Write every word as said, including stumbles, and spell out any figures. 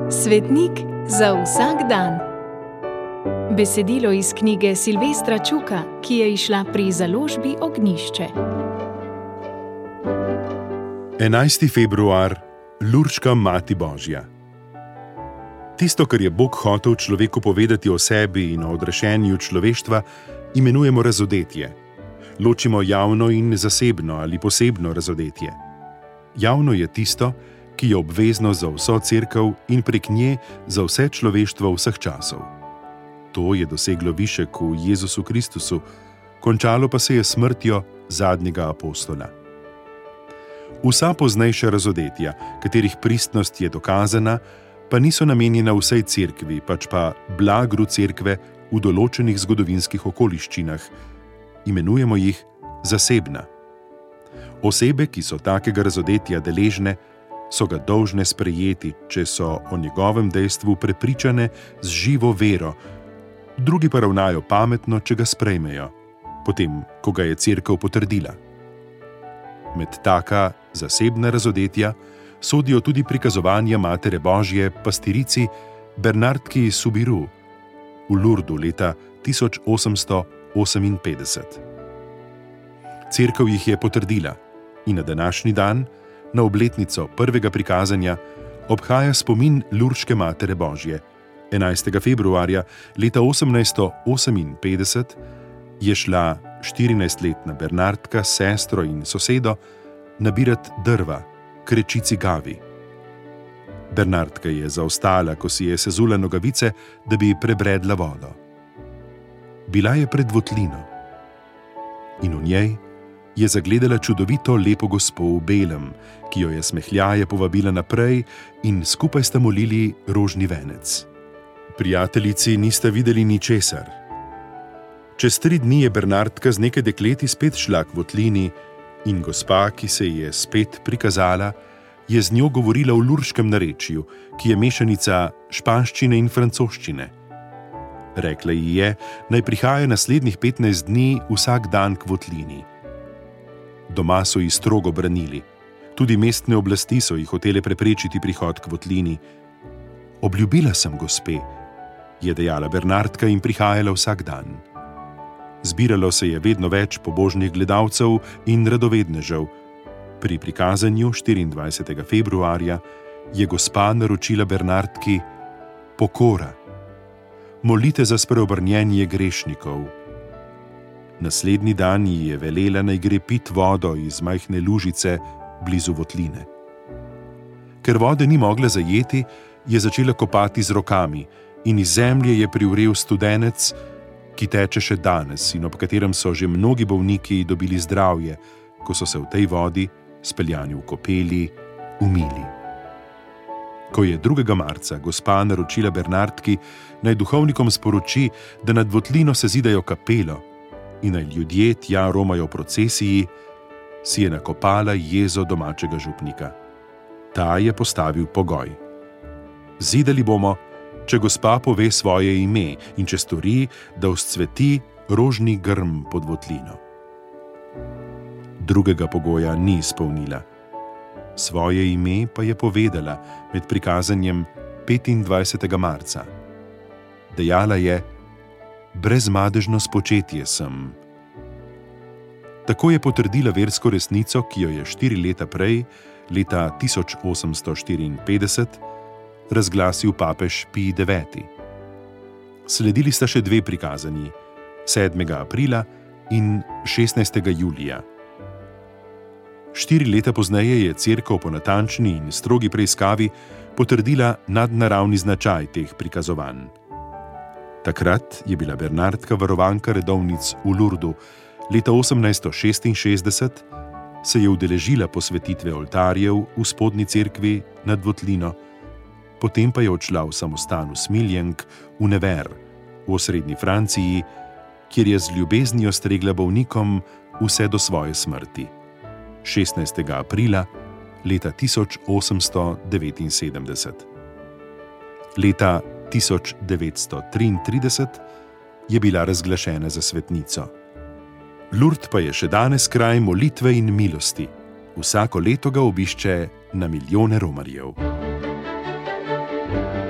Svetnik za vsak dan. Besedilo iz knjige Silvestra Čuka, ki je izšla pri založbi Ognjišče. enajsti februar, Lurčka Mati Božja. Tisto, kar je Bog hotel človeku povedati o sebi in o odrešenju človeštva, imenujemo razodetje. Ločimo javno in zasebno ali posebno razodetje. Javno je tisto, ki je obvezno za vso cerkev in prek nje za vse človeštvo vseh časov. To je doseglo višek v Jezusu Kristusu, končalo pa se je smrtjo zadnjega apostola. Vsa poznejša razodetja, katerih pristnost je dokazana, pa niso namenjena vsej cerkvi, pač pa blagru cerkve v določenih zgodovinskih okoliščinah. Imenujemo jih zasebna. Osebe, ki so takega razodetja deležne, so ga dolžne sprejeti, če so o njegovem dejstvu prepričane z živo vero, drugi pa ravnajo pametno, če ga sprejmejo, potem, ko ga je cerkev potrdila. Med taka zasebna razodetja sodijo tudi prikazovanja Matere Božje pastirici Bernardki iz Subiru v Lurdu leta tisoč osemsto oseminpetdeset. Cerkev jih je potrdila in na današnji dan, na obletnico prvega prikazanja, obhaja spomin Lurčke Matere Božje. enajstega februarja leta osemnajststo oseminpetdeset je šla štirinajstletna Bernardka s sestro in sosedo nabirat drva k rečici Gavi. Bernardka je zaostala, ko si je sezula nogavice, da bi prebredla vodo. Bila je pred votlino in v njej je zagledala čudovito lepo gospo v belem, ki jo je smehljaje povabila naprej in skupaj sta molili rožni venec. Prijateljici nista videli ničesar. Čez tri dni je Bernardka z nekaj dekleti spet šla k votlini in gospa, ki se ji je spet prikazala, je z njo govorila v lurškem narečju, ki je mešanica španščine in francoščine. Rekla ji je, naj prihaja naslednjih petnajst dni vsak dan k votlini. Doma so ji strogo branili. Tudi mestne oblasti so ji hotele preprečiti prihod k votlini. Obljubila sem gospe, je dejala Bernardka in prihajala vsak dan. Zbiralo se je vedno več pobožnih gledalcev in radovednežev. Pri prikazanju štiriindvajsetega februarja je gospa naročila Bernardki pokora. Molite za spreobrnjenje grešnikov. Naslednji dan ji je velela, naj gre pit vodo iz majhne lužice blizu votline. Ker vode ni mogla zajeti, je začela kopati z rokami in iz zemlje je privrel studenec, ki teče še danes in ob katerem so že mnogi bolniki dobili zdravje, ko so se v tej vodi, speljani v kopeli, umili. Ko je drugega marca gospa naročila Bernardki, naj duhovnikom sporoči, da nad votlino sezidajo kapelo in naj ljudje tja romajo v procesiji, si je nakopala jezo domačega župnika. Ta je postavil pogoj. Zidali bomo, če gospa pove svoje ime in če stori, da vzcveti rožni grm pod votlino. Drugega pogoja ni izpolnila. Svoje ime pa je povedala med prikazanjem petindvajsetega marca. Dejala je: brezmadežno spočetje sem. Tako je potrdila versko resnico, ki jo je štiri leta prej, leta tisoč osemsto štiriinpetdeset, razglasil papež Pij deveti. Sledili sta še dve prikazanji, sedmega aprila in šestnajstega julija. Štiri leta pozneje je cerkev po natančni in strogi preiskavi potrdila nadnaravni značaj teh prikazovanj. Takrat je bila Bernardka varovanka redovnic v Lurdu, leta osemnajststo šestinšestdeset se je udeležila posvetitve oltarjev v spodnji cerkvi nad votlino, potem pa je odšla v samostan v Smiljenk v Nevers v osrednji Franciji, kjer je z ljubeznijo stregla bolnikom vse do svoje smrti. šestnajstega aprila leta tisoč osemsto devetinsedemdeset. Leta tisoč devetsto triintrideset je bila razglašena za svetnico. Lurd pa je še danes kraj molitve in milosti. Vsako leto ga obišče na milijone romarjev. Thank you.